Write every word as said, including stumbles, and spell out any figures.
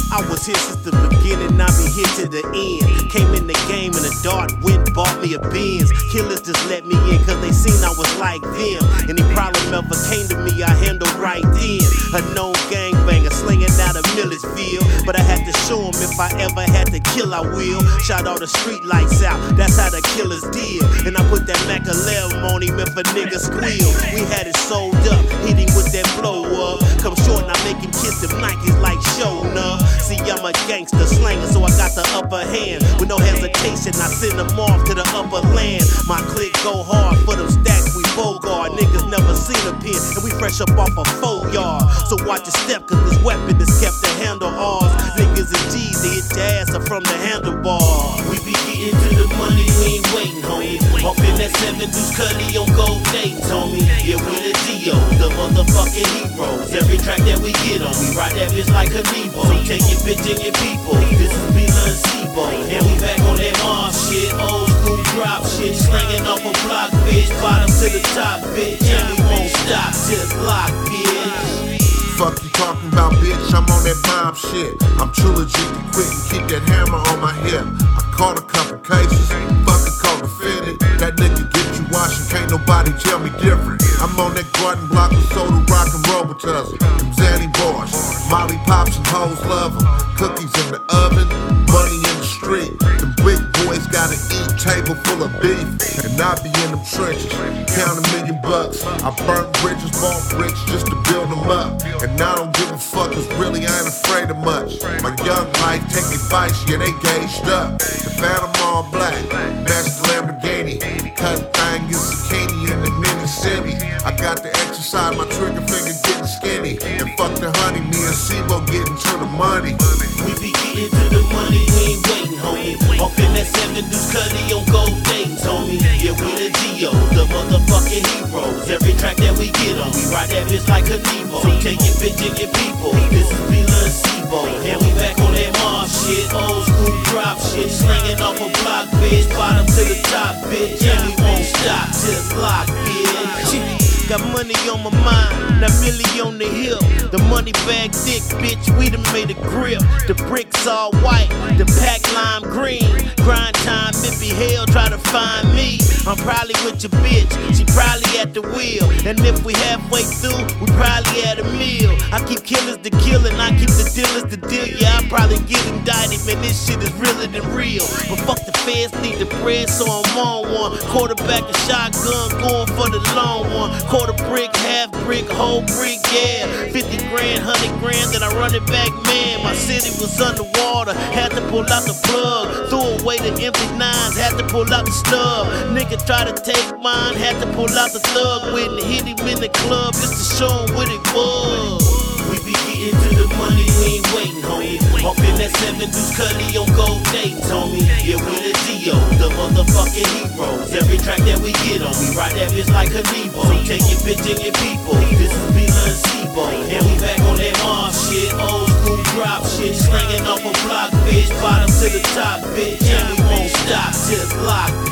I was here since the beginning, I be here to the end. Came in the game and a dart went, bought me a Benz. Killers just let me in cause they seen I was like them. Any problem ever came to me, I handled right then. A known gangbanger slinging out of Millersville, but I had to show him if I ever had to kill, I will. Shot all the street lights out, that's how the killers deal. And I put that Mac eleven on him if a nigga squeal. We had it sold up, hit him with that blow up. Come short and I make him kiss them Nikes like showing up. See, I'm a gangster slanger, so I got the upper hand. With no hesitation, I send them off to the upper land. My clique go hard for them stacks, we bogart. Niggas never seen a pin, and we fresh up off a four yard. So watch your step, cause this weapon is kept to handle ours. Niggas and G's, they hit your ass up from the handlebar. We be getting to the money, we ain't waiting, homie. Off in that seven deuce Cuddy on gold dates, homie. Yeah, we the D O, the motherfucking heroes. Every track that we get on, we ride that bitch like a Nebo. So take your bitch and your people, this is Bila and Sebo. And we back on that mob shit, old school drop shit. Slanging off a block, bitch, bottom to the top, bitch. And we won't stop till it's locked, bitch. Fuck you talking about, bitch, I'm on that mob shit. I'm too legit to quit and keep that hammer on my hip. I caught a couple cases, fucking called defendant. That nigga get you washing, can't nobody tell me different. I'm on that garden block with soda, rock and roll with us. Them Zanny boys, Molly pops and hoes love them. Cookies in the oven, money in the street. Them big boys got an eat table full of beef. And I be in them trenches, count a million bucks. I burnt bridges, bought bricks just to build them up. And I don't give a fuck, cause really I ain't afraid of much. My young life take advice, yeah, they gauged up. The Phantom all black, that's the Lamborghini. Cut thing is zucchini in the mini city. I got to exercise my trigger finger getting skinny. And fuck the honey, me and Sebo getting to the money. We be getting to the money, we ain't waiting, homie. Off in that seven deuce Cuddy on gold dates, homie. Yeah, we the D O, the motherfucking heroes. Every track that we get on, we ride that bitch like a Nebo. So take your bitch and your people, this is Bila and Sebo. And we back on that mob shit, old school drop shit. Slinging off a block, bitch, bottom to the top, bitch. And we won't stop till it's locked, bitch. Got money on my mind, now Millie on the hill. The money bag thick, bitch, we done made a grip. The bricks all white, the pack lime green. Grind time, it be hell, try to find me. I'm probably with your bitch, she probably at the wheel. And if we halfway through, we probably at a meal. I keep killers to kill and I keep the dealers to deal. Yeah, I probably get indicted, man, this shit is realer than real. But fuck the feds, need the bread, so I'm on one. Quarterback and shotgun, going for the long one. Quarter brick, half brick, whole brick, yeah. fifty grand, one hundred grand, then I run it back, man. My city was underwater, had to pull out the plug. Threw away the empty nines, had to pull out the stub. Nigga try to take mine, had to pull out the thug with and hit him in the club just to show him what it was. We be getting to the money, we ain't waiting, homie. Off in that seven deuce Cuddy on gold dates, homie. Yeah, we the D O, the motherfucking heroes. Every track that we get on, we ride that bitch like a Nebo. So take your bitch and your people, this is Bila and Sebo. And we back on that mob shit, old school drop shit. Slanging off a block, bitch, bottom to the top, bitch. And we won't stop till it's locked.